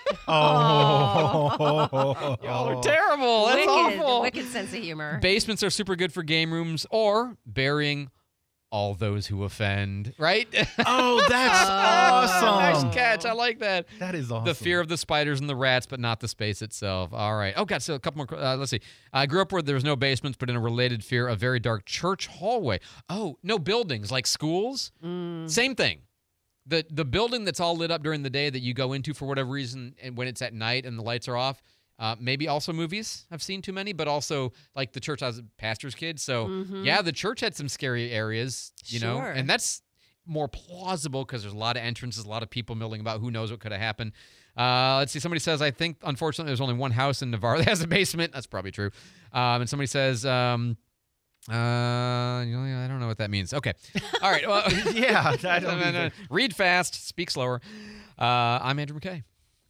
Oh. Y'all are terrible. That's wicked, awful. wicked sense of humor. Basements are super good for game rooms or burying all those who offend, right? Oh, that's awesome. Nice catch. I like that. That is awesome. The fear of the spiders and the rats, but not the space itself. All right. Oh, God. So a couple more. Uh, let's see. I grew up where there was no basements, but in a related fear, a very dark church hallway. Oh, no buildings like schools. Mm. Same thing. The the building that's all lit up during the day that you go into for whatever reason, and when it's at night and the lights are off. Uh, maybe also movies. I've seen too many, but also like the church. I was a pastor's kid, so Mhm. yeah, the church had some scary areas, you know, Sure. and that's more plausible because there's a lot of entrances, a lot of people milling about. Who knows what could have happened? Uh, let's see. Somebody says, I think unfortunately there's only one house in Navarre that has a basement. That's probably true. Um, and somebody says, um, uh, you know, I don't know what that means. Okay, all right. Well, Yeah, I don't either. read fast, speak slower. Uh, I'm Andrew McKay.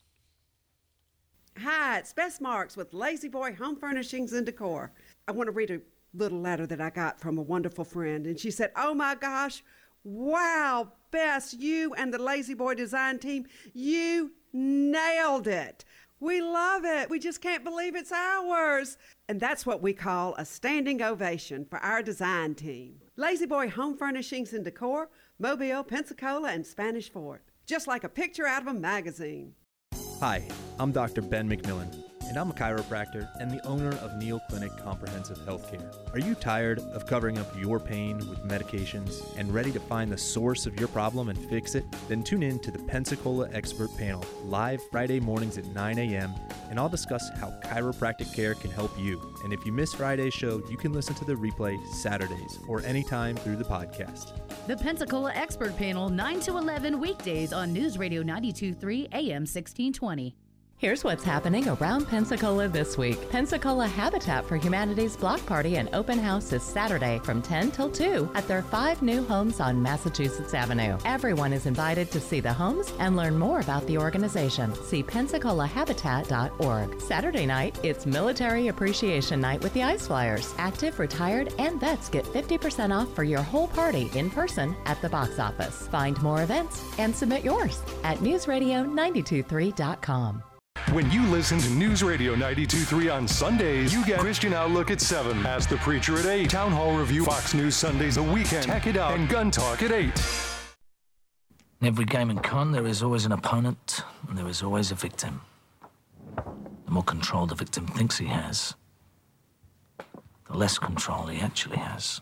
Hi, it's Bess Marks with Lazy Boy Home Furnishings and Decor. I want to read a little letter that I got from a wonderful friend. And she said, oh my gosh, wow, Bess, you and the Lazy Boy design team, you nailed it. We love it. We just can't believe it's ours. And that's what we call a standing ovation for our design team. Lazy Boy Home Furnishings and Decor, Mobile, Pensacola, and Spanish Fort. Just like a picture out of a magazine. Hi, I'm Doctor Ben McMillan. and I'm a chiropractor and the owner of Neal Clinic Comprehensive Healthcare. Are you tired of covering up your pain with medications and ready to find the source of your problem and fix it? Then tune in to the Pensacola Expert Panel, live Friday mornings at nine a.m., and I'll discuss how chiropractic care can help you. And if you miss Friday's show, you can listen to the replay Saturdays or anytime through the podcast. The Pensacola Expert Panel, nine to eleven weekdays on News Radio ninety-two point three A M sixteen twenty. Here's what's happening around Pensacola this week. Pensacola Habitat for Humanity's block party and open house is Saturday from ten till two at their five new homes on Massachusetts Avenue. Everyone is invited to see the homes and learn more about the organization. See pensacola habitat dot org. Saturday night, it's Military Appreciation Night with the Ice Flyers. Active, retired, and vets get fifty percent off for your whole party in person at the box office. Find more events and submit yours at news radio ninety-two point three dot com. When you listen to News Radio ninety-two point three on Sundays, you get Christian Outlook at seven, Ask the Preacher at eight, Town Hall Review, Fox News Sundays a weekend, Tech It Out, and Gun Talk at eight. In every game in con, there is always an opponent, and there is always a victim. The more control the victim thinks he has, the less control he actually has.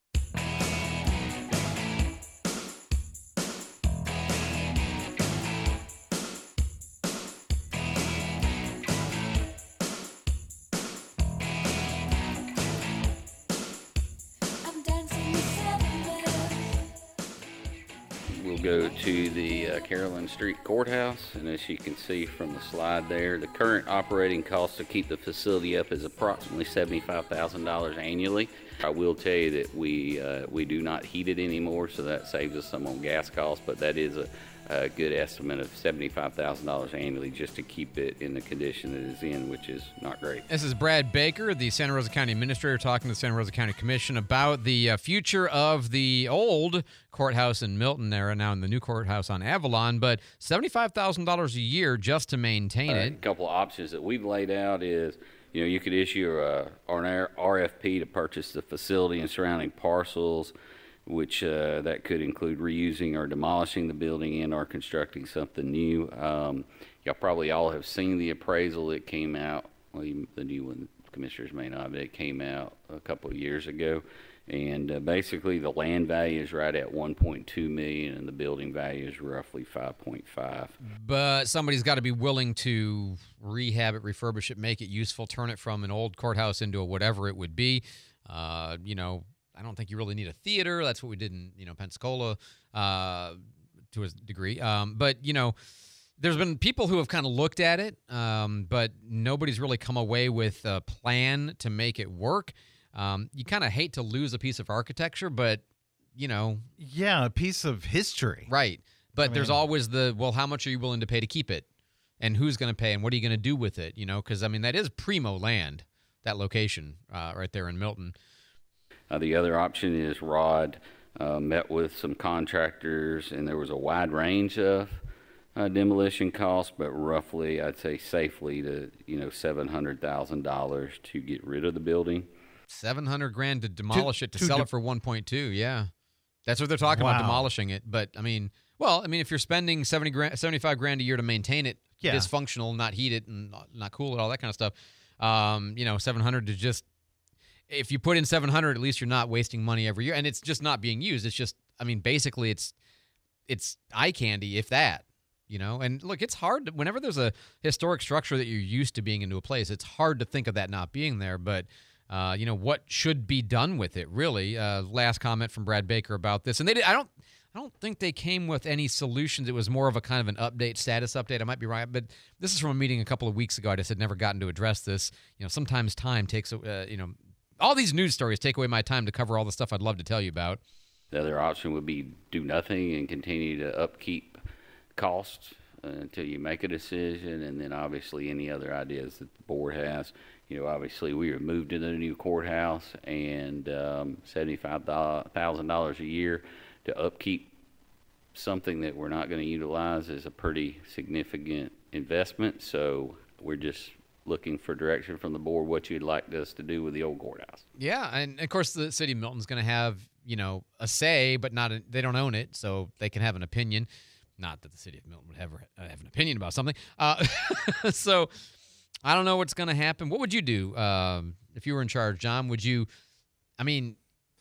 Go to the uh, Carolyn Street Courthouse, and as you can see from the slide there, the current operating cost to keep the facility up is approximately seventy-five thousand dollars annually. I will tell you that we uh, we do not heat it anymore, so that saves us some on gas costs, but that is a, a good estimate of seventy-five thousand dollars annually just to keep it in the condition that it's in, which is not great. This is Brad Baker, the Santa Rosa County Administrator, talking to the Santa Rosa County Commission about the uh, future of the old courthouse in Milton there, now in the new courthouse on Avalon, but seventy-five thousand dollars a year just to maintain Uh, it. A couple of options that we've laid out is, you know, you could issue a, an R F P to purchase the facility and surrounding parcels, which uh, that could include reusing or demolishing the building and or constructing something new. Um, y'all probably all have seen the appraisal that came out, well, even the new one, commissioners may not, but it came out a couple of years ago. And uh, basically the land value is right at one point two million dollars and the building value is roughly five point five. But somebody's got to be willing to rehab it, refurbish it, make it useful, turn it from an old courthouse into a whatever it would be. Uh, you know, I don't think you really need a theater. That's what we did in, you know, Pensacola uh, to a degree. Um, but, you know, there's been people who have kind of looked at it, um, but nobody's really come away with a plan to make it work. Um, you kind of hate to lose a piece of architecture, but, you know. Yeah, a piece of history. Right. But I there's mean- always the, well, how much are you willing to pay to keep it? And who's going to pay? And what are you going to do with it? You know, because, I mean, that is primo land, that location uh, right there in Milton. Uh, the other option is Rod uh, met with some contractors, and there was a wide range of uh, demolition costs, but roughly, I'd say safely, to you know seven hundred thousand dollars to get rid of the building. seven hundred grand to demolish To- it, to, to sell de- it for one point two. Yeah. That's what they're talking Wow. about, demolishing it. But, I mean, well, I mean, if you're spending seventy grand, seventy-five grand a year to maintain it, Yeah. dysfunctional, not heat it, and not- not cool it, all that kind of stuff, um, you know, seven hundred to just, if you put in seven hundred, at least you're not wasting money every year. And it's just not being used. It's just, I mean, basically it's, it's eye candy, if that. You know, and look, it's hard to, whenever there's a historic structure that you're used to being into a place, it's hard to think of that not being there. But, uh, you know, what should be done with it, really? Uh, last comment from Brad Baker about this. And they did, I don't, I don't think they came with any solutions. It was more of a kind of an update, status update. I might be right, but this is from a meeting a couple of weeks ago. I just had never gotten to address this. You know, sometimes time takes, uh, you know, all these news stories take away my time to cover all the stuff I'd love to tell you about. The other option would be do nothing and continue to upkeep costs uh, until you make a decision, and then obviously any other ideas that the board has. You know, obviously we were moved into the new courthouse, and um, seventy-five thousand dollars a year to upkeep something that we're not going to utilize is a pretty significant investment. So we're just looking for direction from the board, what you'd like us to do with the old courthouse. Yeah, and of course the city of Milton's going to have, you know, a say, but not a, they don't own it, so they can have an opinion. Not that the city of Milton would ever have an opinion about something. Uh, so, I don't know what's going to happen. What would you do um, if you were in charge, John? Would you, I mean,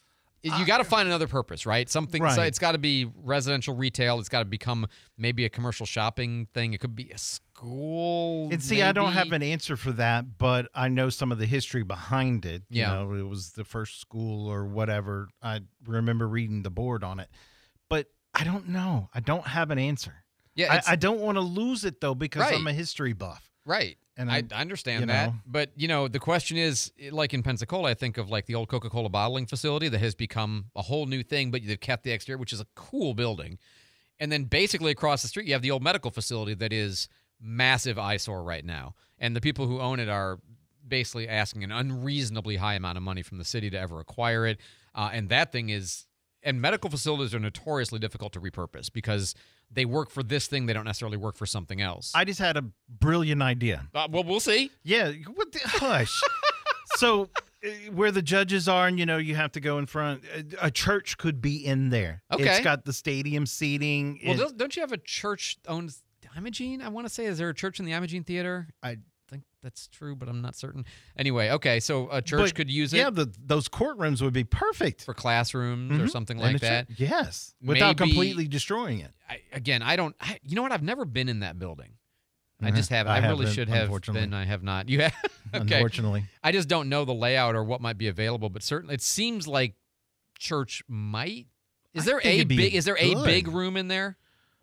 you got to find another purpose, right? Something, Right. so it's got to be residential retail. It's got to become maybe a commercial shopping thing. It could be a school. And see, I don't maybe. have an answer for that, but I know some of the history behind it. Yeah. You know, it was the first school or whatever. I remember reading the board on it. But I don't know. I don't have an answer. Yeah, I, it's- I don't want to lose it, though, because Right. I'm a history buff. Right. And I, I'm- I understand you that. know. But, you know, the question is, like in Pensacola, I think of like the old Coca-Cola bottling facility that has become a whole new thing, but they've kept the exterior, which is a cool building. And then basically across the street, you have the old medical facility that is massive eyesore right now. And the people who own it are basically asking an unreasonably high amount of money from the city to ever acquire it. Uh, and that thing is, and medical facilities are notoriously difficult to repurpose because they work for this thing. They don't necessarily work for something else. I just had a brilliant idea. Uh, well, we'll see. Yeah. What the, hush. So uh, where the judges are, and, you know, you have to go in front, a, a church could be in there. Okay. It's got the stadium seating. Well, It- don't, don't you have a church owned Imogene? I want to say, is there a church in the Imogene Theater? I think that's true, but I'm not certain. Anyway, okay, so a church But, could use it. Yeah, the, those courtrooms would be perfect for classrooms or Mhm. something And like a that. church- yes, without Maybe- completely destroying it. I, again, I don't. I, you know what? I've never been in that building. I Mhm. just haven't. I I, really haven't, should have unfortunately. been. I have not. You have. Okay. Unfortunately. I just don't know the layout or what might be available, but certainly it seems like church might. Is I there think a it'd be big? Is there a good. big room in there?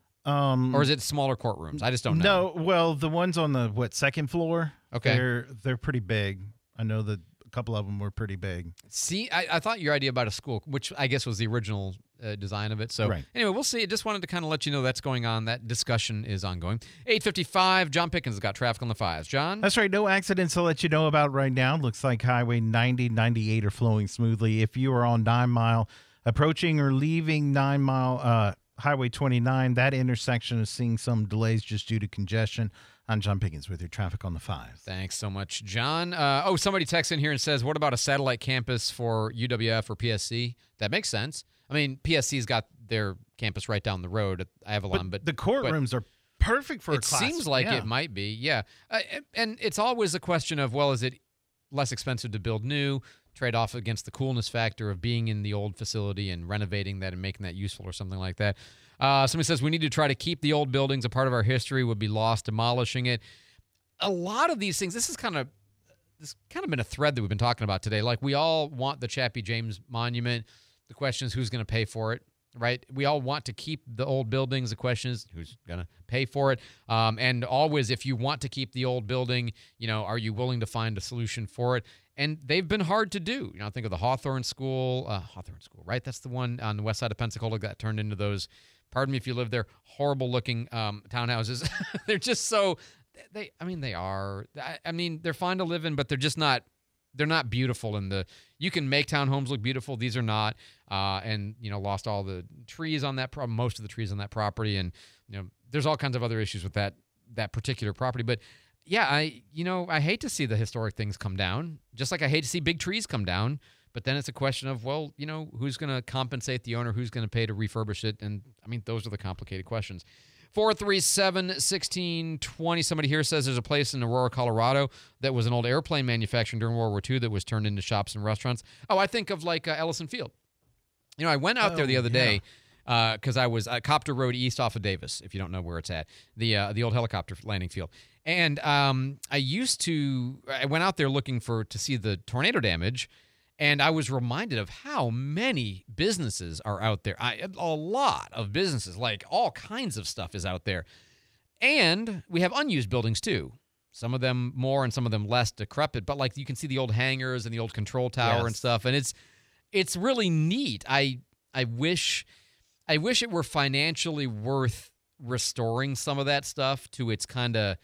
Um, Or is it smaller courtrooms? I just don't know. No, well, the ones on the what second floor? Okay. they're they're pretty big. I know that a couple of them were pretty big. See, I, I thought your idea about a school, which I guess was the original uh, design of it. So Right. anyway, we'll see. I just wanted to kind of let you know that's going on. That discussion is ongoing. eight fifty-five, John Pickens has got traffic on the fives. John? That's right. No accidents to let you know about right now. Looks like Highway ninety, ninety-eight are flowing smoothly. If you are on Nine Mile, approaching or leaving Nine Mile, uh, Highway twenty-nine, that intersection is seeing some delays just due to congestion. I'm John Pickens with your traffic on the fives. Thanks so much, John. Uh, oh, somebody texts in here and says, what about a satellite campus for U W F or P S C? That makes sense. I mean, P S C's got their campus right down the road at Avalon, but, the courtrooms are perfect for a it class. seems like Yeah. it might be, yeah. Uh, and- and it's always a question of, well, is it less expensive to build new, trade off against the coolness factor of being in the old facility and renovating that and making that useful or something like that. Uh, somebody says we need to try to keep the old buildings. A part of our history would be lost demolishing it. A lot of these things, this is kind of this kind of been a thread that we've been talking about today. Like we all want the Chappie James Monument. The question is who's going to pay for it, right? We all want to keep the old buildings. The question is who's going to pay for it. Um, and always, if you want to keep the old building, you know, are you willing to find a solution for it? And they've been hard to do. You know, think of the Hawthorne School, uh, Hawthorne School, right? That's the one on the west side of Pensacola that turned into those, pardon me if you live there, horrible looking um, townhouses. They're just so, they, I mean, they are, I, I mean, they're fine to live in, but they're just not, they're not beautiful. And the, you can make townhomes look beautiful. These are not. Uh, and, you know, lost all the trees on that, pro- most of the trees on that property. And, you know, there's all kinds of other issues with that, that particular property. But yeah, I, you know, I hate to see the historic things come down, just like I hate to see big trees come down. But then it's a question of, well, you know, who's going to compensate the owner? Who's going to pay to refurbish it? And, I mean, those are the complicated questions. four three seven, one six two zero. Somebody here says there's a place in Aurora, Colorado that was an old airplane manufacturing during World War Two that was turned into shops and restaurants. Oh, I think of, like, uh, Ellison Field. You know, I went out Oh, there the other yeah. day because I was at Copter Road East off of Davis, if you don't know where it's at, the uh, the old helicopter landing field. And um, I used to, I went out there looking for to see the tornado damage, and I was reminded of how many businesses are out there. I, a lot of businesses, like all kinds of stuff is out there. And we have unused buildings too. Some of them more and some of them less decrepit, but like you can see the old hangars and the old control tower and Yes. stuff, and it's it's really neat. I I wish I wish it were financially worth restoring some of that stuff to its kind of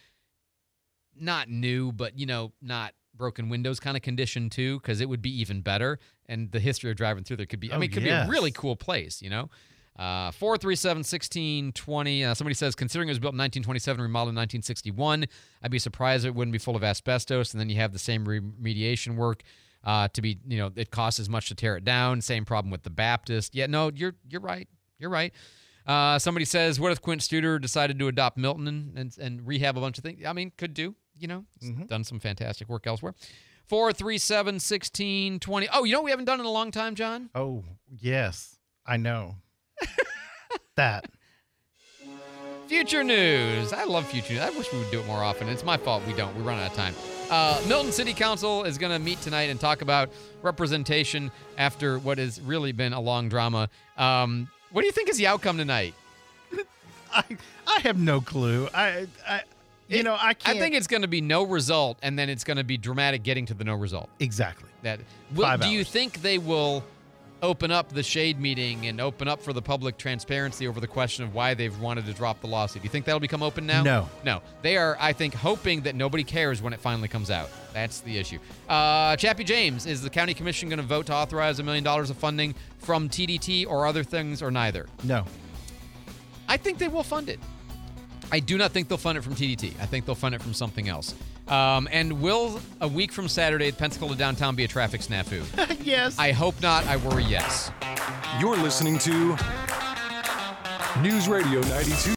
not new, but you know, not broken windows kind of condition too, because it would be even better. And the history of driving through there could be, I Oh, mean, it could yes. be a really cool place, you know? Uh, four three seven, one six two zero. Uh, somebody says, considering it was built in nineteen twenty-seven, remodeled in nineteen sixty-one, I'd be surprised it wouldn't be full of asbestos. And then you have the same remediation work uh, to be, you know, it costs as much to tear it down. Same problem with the Baptist. Yeah, no, you're you're right. You're right. Uh, somebody says, what if Quint Studer decided to adopt Milton and, and, and rehab a bunch of things? I mean, could do. you know, mm-hmm. done some fantastic work elsewhere. four three seven, one six two zero. Oh, you know what we haven't done in a long time, John? Oh, yes. I know. that. Future news. I love future news. I wish we would do it more often. It's my fault we don't. We run out of time. Uh, Milton City Council is going to meet tonight and talk about representation after what has really been a long drama. Um, what do you think is the outcome tonight? I I have no clue. I I you it, know I can't. I think it's going to be no result, and then it's going to be dramatic getting to the no result. Exactly. That. Will, Five do hours. you think they will open up the shade meeting and open up for the public transparency over the question of why they've wanted to drop the lawsuit? Do you think that'll become open now? No. No. They are, I think, hoping that nobody cares when it finally comes out. That's the issue. Uh, Chappie James, is the county commission going to vote to authorize a million dollars of funding from T D T or other things or neither? No. I think they will fund it. I do not think they'll fund it from T D T. I think they'll fund it from something else. Um, and will a week from Saturday at Pensacola downtown be a traffic snafu? Yes. I hope not. I worry yes. You're listening to News Radio ninety-two.